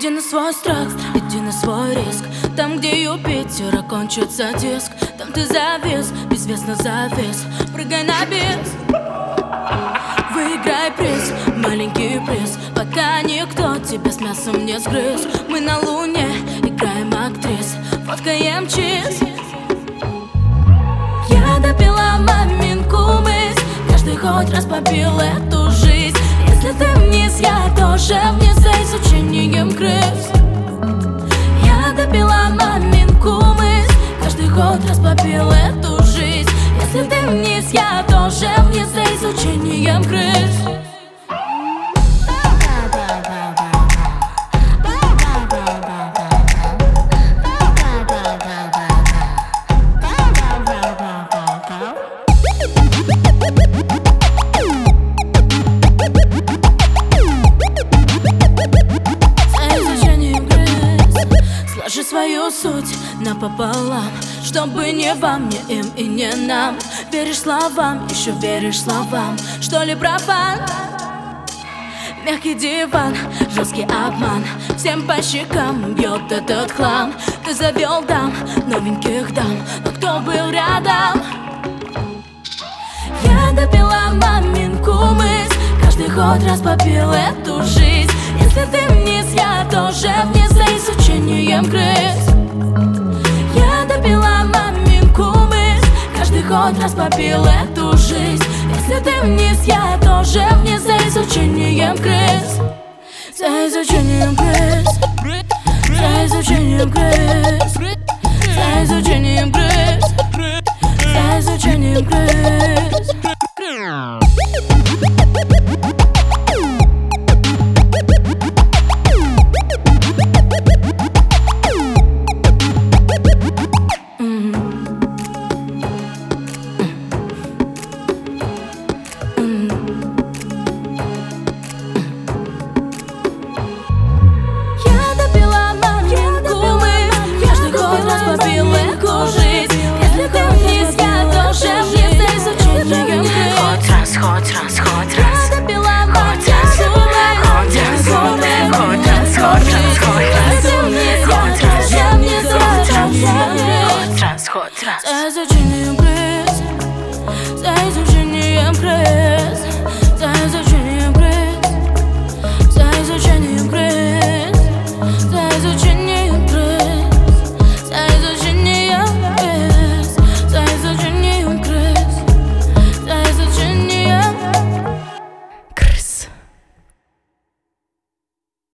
Иди на свой страх, иди на свой риск. Там, где Юпитер окончится диск, там ты завис, безвестно завис. Прыгай на бис, выиграй приз, маленький приз, пока никто тебя с мясом не сгрыз. Мы на луне играем актрис, фоткаем чиз. Я допила маминку мысль, каждый хоть раз побил эту жизнь. Если ты вниз, я тоже вниз за изучением крыс. Я допила маминку мысль, каждый хоть раз побил эту жизнь. Если ты вниз, я тоже вниз за изучением крыс. Сложи свою суть напополам, чтобы не вам, не им и не нам. Веришь словам, еще веришь словам, что ли профан? Мягкий диван, жесткий обман, всем по щекам бьет этот хлам. Ты завел дам, новеньких дам, но кто был рядом? Я допила маминку мысль, каждый хоть раз попил эту жизнь. Если ты вниз, я тоже вниз за изучением крыс. Я допила маминку мысль, каждый хоть раз попил эту жизнь. Если ты вниз, я тоже вниз за изучением крыс. За изучением крыс. За изучением крыс. За изучением крыс. За изучением крыс. Хоть раз, хоть раз, хоть раз, хоть раз, хоть раз, хоть раз, хоть раз, хоть раз, хоть раз, хоть раз, хоть раз, хоть раз, хоть раз.